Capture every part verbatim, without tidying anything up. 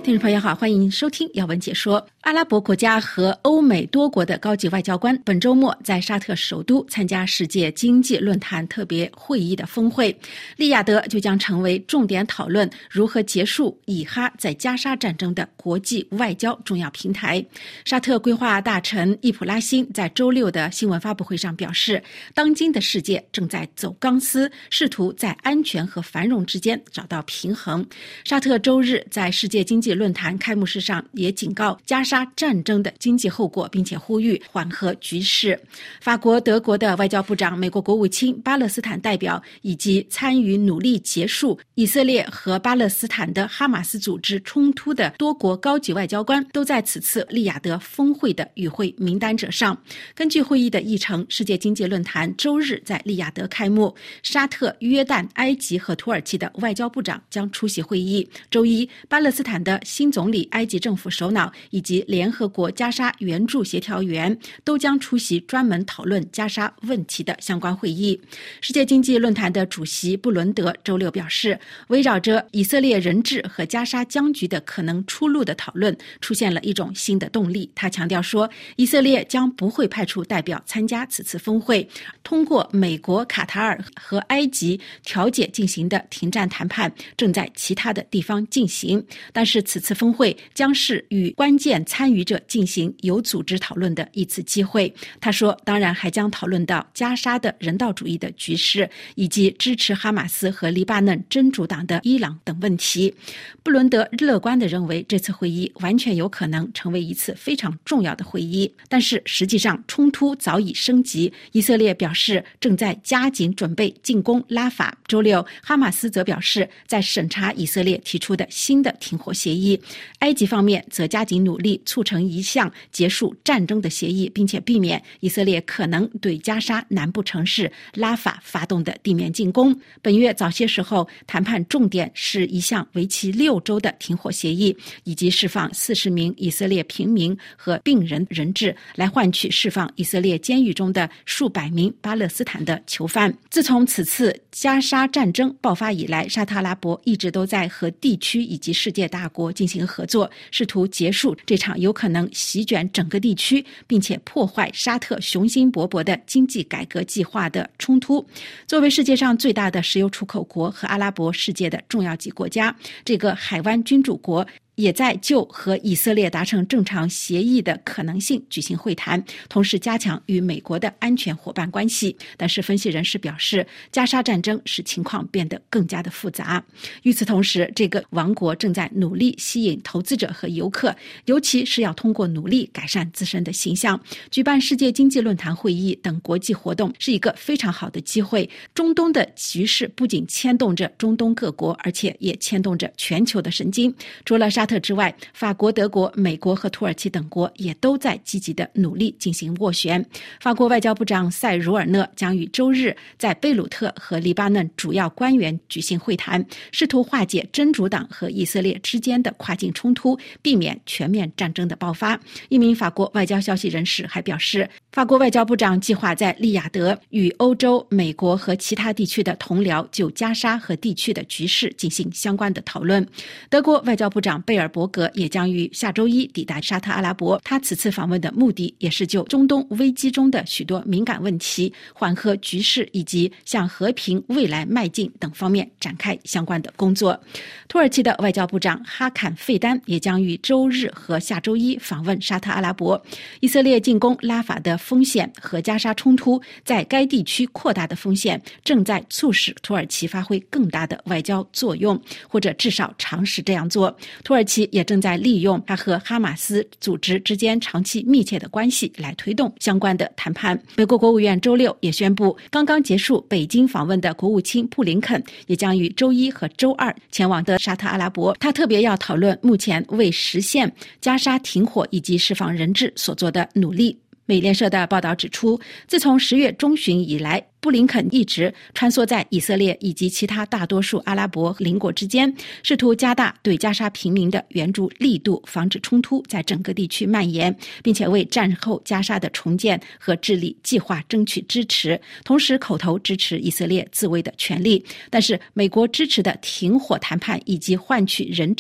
听众朋友好，欢迎收听要闻解说。阿拉伯国家和欧美多国的高级外交官本周末在沙特首都参加世界经济论坛特别会议的峰会，利雅得就将成为重点讨论如何结束以哈在加沙战争的国际外交重要平台。沙特规划大臣易普拉辛在周六的新闻发布会上表示，当今的世界正在走钢丝，试图在安全和繁荣之间找到平衡。沙特周日在世界经济论坛开幕式上也警告加沙战争的经济后果，并且呼吁缓和局势。法国、德国的外交部长、美国国务卿、巴勒斯坦代表以及参与努力结束以色列和巴勒斯坦的哈马斯组织冲突的多国高级外交官都在此次利雅得峰会的与会名单者上。根据会议的议程，世界经济论坛周日在利雅得开幕，沙特、约旦、埃及和土耳其的外交部长将出席会议。周一，巴勒斯坦的新总理、埃及政府首脑以及联合国加沙援助协调员都将出席专门讨论加沙问题的相关会议。世界经济论坛的主席布伦德周六表示，围绕着以色列人质和加沙僵局的可能出路的讨论出现了一种新的动力。他强调说，以色列将不会派出代表参加此次峰会，通过美国、卡塔尔和埃及调解进行的停战谈判正在其他的地方进行，但是此次峰会将是与关键参与者进行有组织讨论的一次机会。他说，当然还将讨论到加沙的人道主义的局势，以及支持哈马斯和黎巴嫩真主党的伊朗等问题。布伦德乐观地认为，这次会议完全有可能成为一次非常重要的会议，但是实际上冲突早已升级。以色列表示正在加紧准备进攻拉法。周六，哈马斯则表示在审查以色列提出的新的停火协议。埃及方面则加紧努力促成一项结束战争的协议，并且避免以色列可能对加沙南部城市拉法发动的地面进攻。本月早些时候，谈判重点是一项为期六周的停火协议，以及释放四十名以色列平民和病人人质，来换取释放以色列监狱中的数百名巴勒斯坦的囚犯。自从此次加沙战争爆发以来，沙特阿拉伯一直都在和地区以及世界大国进行合作，试图结束这场有可能席卷整个地区并且破坏沙特雄心勃勃的经济改革计划的冲突。作为世界上最大的石油出口国和阿拉伯世界的重要级国家，这个海湾君主国也在就和以色列达成正常协议的可能性举行会谈，同时加强与美国的安全伙伴关系。但是分析人士表示，加沙战争使情况变得更加的复杂。与此同时，这个王国正在努力吸引投资者和游客，尤其是要通过努力改善自身的形象。举办世界经济论坛会议等国际活动是一个非常好的机会。中东的局势不仅牵动着中东各国，而且也牵动着全球的神经。除了沙特之外，法国、德国、美国和土耳其等国也都在积极的努力进行斡旋。法国外交部长塞茹尔讷将于周日在贝鲁特和黎巴嫩主要官员举行会谈，试图化解真主党和以色列之间的跨境冲突，避免全面战争的爆发。一名法国外交消息人士还表示，法国外交部长计划在利雅得与欧洲、美国和其他地区的同僚就加沙和地区的局势进行相关的讨论。德国外交部长贝尔伯格也将于下周一抵达沙特阿拉伯，他此次访问的目的也是就中东危机中的许多敏感问题、缓和局势以及向和平未来迈进等方面展开相关的工作。土耳其的外交部长哈坎费丹也将于周日和下周一访问沙特阿拉伯。以色列进攻拉法的风险和加沙冲突在该地区扩大的风险正在促使土耳其发挥更大的外交作用，或者至少尝试这样做。土耳其也正在利用它和哈马斯组织之间长期密切的关系来推动相关的谈判。美国国务院周六也宣布，刚刚结束北京访问的国务卿布林肯也将于周一和周二前往的沙特阿拉伯。他特别要讨论目前为实现加沙停火以及释放人质所做的努力。美联社的报道指出，自从十月中旬以来，布林肯一直穿梭在以色列以及其他大多数阿拉伯邻国之间，试图加大对加沙平民的援助力度，防止冲突在整个地区蔓延，并且为战后加沙的重建和治理计划争取支持，同时口头支持以色列自卫的权利。但是美国支持的停火谈判以及换取人质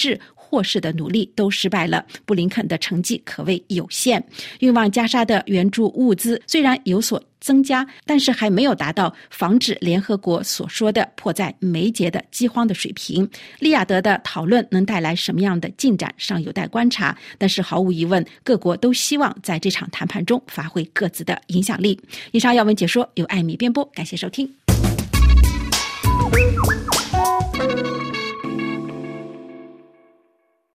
获释的努力都失败了，布林肯的成绩可谓有限。运往加沙的援助物资虽然有所增加，但是还没有达到防止联合国所说的迫在眉睫的饥荒的水平。利雅得的讨论能带来什么样的进展尚有待观察，但是毫无疑问，各国都希望在这场谈判中发挥各自的影响力。以上要闻解说由艾米编播，感谢收听。